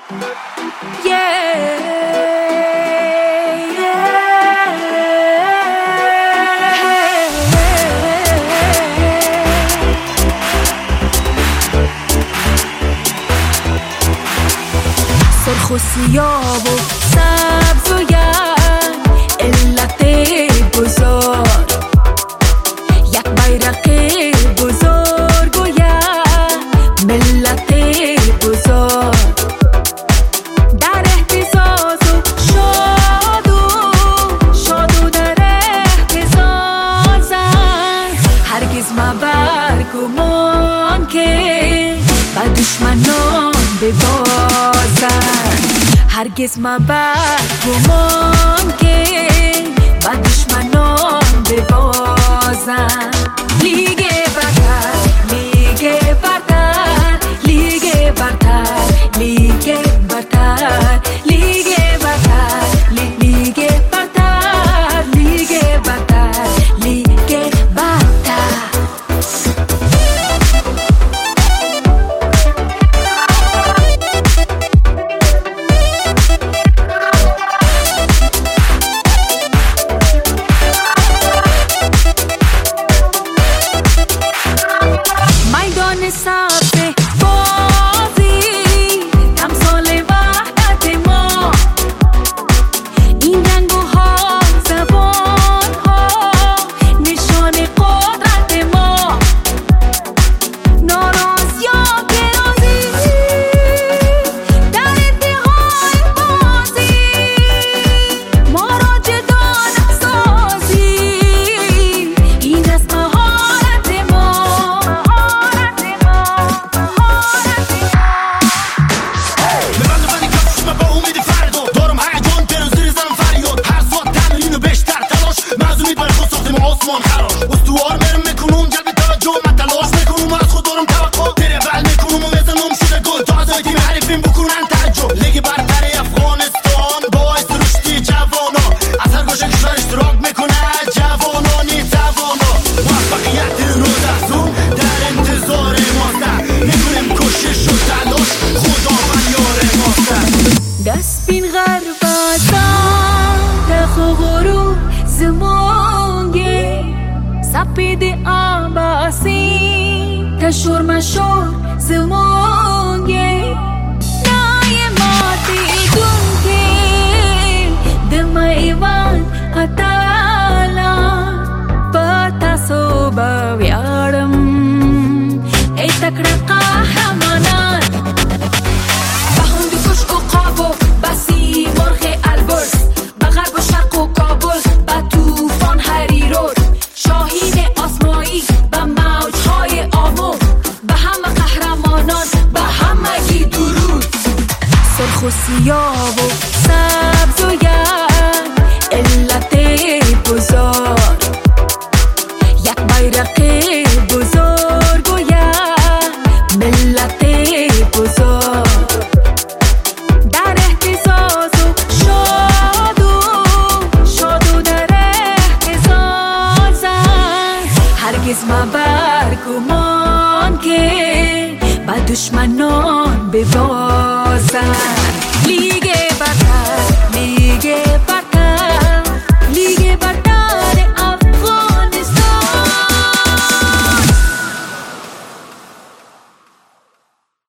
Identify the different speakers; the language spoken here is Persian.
Speaker 1: سرخ و سیاه و سبز و گرم علت گذار یک بیرق بزرگ و یک ملت گذار در اهتزاز و شاد و در اهتزازم هرگز مبر گمان که با دشمنان ببازم هرگز مبر گمان که با دشمنان ببازم لیگ برتر لیگ برتر لیگ برتر لیگ برتر لیگ برتر لیگ برتر لیگ برتر لیگ برتر سبز بازی تمثال وحدت ما این رنگ و ها زبان ها نشان قدرت ما ناراض یا گرازی در انتهای بازی ما را جدا نسازی این از مهارت ما
Speaker 2: استوار میرم میکنم جلب توجه من تلاش میکنم از خود دارم توقع ترول میکنم و میزنم شده گل تا از تیم حریفیم بکنن تعجب لیگ برتر افغانستان باعث رشد جوانا از هر گوشه کشور اشتراک میکنه جوانانی توانا موفقیت روز از اون در انتظار ماست میکنیم کوشش و تلاش خدا من یار ماست
Speaker 1: دست بین غربازان تخ و غروب زمانگه سپید آباسی تشور مشور زمانگه نای ماتی دونگه دم ایوان قتالا پتاسو باویارم ای تکڑ قهرمانان بهند کشک و قاب و بسی مرغ البرز بغرب و شرق و کابل با توفان هریرود شاهین آسمایی و موجهای آمو به همه قهرمانان به همگی درود سرخ و سیاه و سبز و گرم علت گذار یک بیرق بزرگ و یک ملت گذار در اهتزاز و شاد و در اهتزازم هرگز مبر گمان که با دشمنان ببازم